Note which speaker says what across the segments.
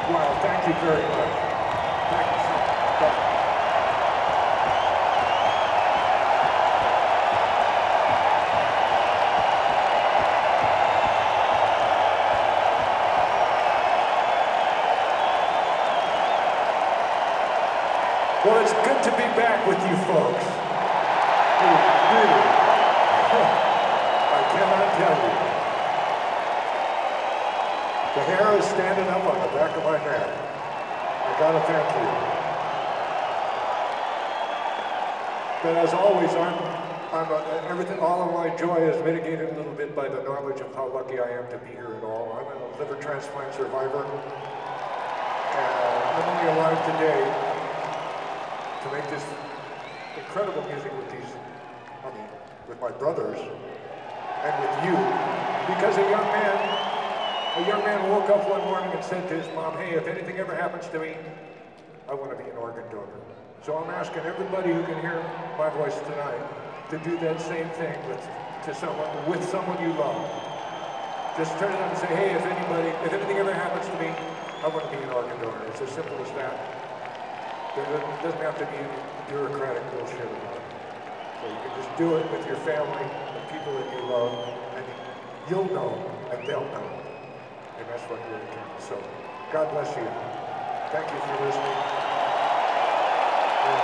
Speaker 1: Well, thank you very much. Thank you so much. Well, it's good to be back with you folks. Really. I cannot tell you. The hair is standing up on the back of my neck. I gotta thank you. But as always, everything. All of my joy is mitigated a little bit by the knowledge of how lucky I am to be here at all. I'm a liver transplant survivor, and I'm only alive today to make this incredible music with my brothers and with you, because a young man woke up one morning and said to his mom, hey, if anything ever happens to me, I want to be an organ donor. So I'm asking everybody who can hear my voice tonight to do that same thing with someone you love. Just turn it up and say, hey, if anything ever happens to me, I want to be an organ donor. It's as simple as that. There doesn't have to be any bureaucratic bullshit about it. So you can just do it with your family, the people that you love, and you'll know, and they'll know. And that's what really counts. So, God bless you. Thank you for listening. And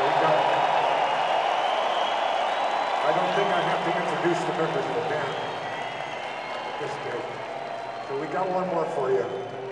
Speaker 1: I don't think I have to introduce the members of the band at this stage. So we got one more for you.